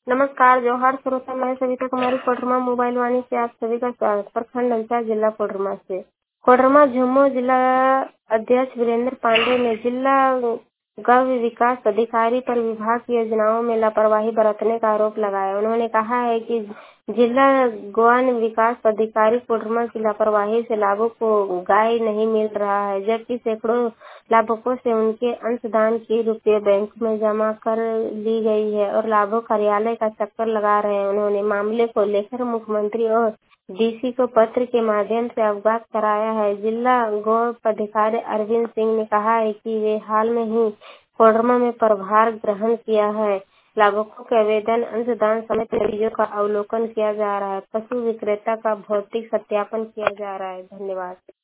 नमस्कार जोहार श्रोता, मैं सविता कुमारी कोडरमा मोबाइल वाणी से आप सभी का स्वागत। प्रखंड अंचल जिला कोडरमा से कोडरमा झुम्मो जिला अध्यक्ष वीरेंद्र पांडे ने जिला गौ विकास अधिकारी पर विभाग की योजनाओं में लापरवाही बरतने का आरोप लगाया। उन्होंने कहा है कि जिला गौन विकास अधिकारी कोडरमा की लापरवाही से लाभुक को गाय नहीं मिल रहा है, जबकि सैकड़ों लाभुकों से उनके अंशदान के रुपये बैंक में जमा कर ली गई है और लाभुक कार्यालय का चक्कर लगा रहे हैं। उन्होंने मामले को लेकर मुख्यमंत्री और डीसी को पत्र के माध्यम से अवगत कराया है। जिला गौ अधिकारी अरविंद सिंह ने कहा है कि वे हाल में ही कोडरमा में प्रभार ग्रहण किया है। लाभुकों के आवेदन, अंशदान समेत नतीजों का अवलोकन किया जा रहा है। पशु विक्रेता का भौतिक सत्यापन किया जा रहा है। धन्यवाद।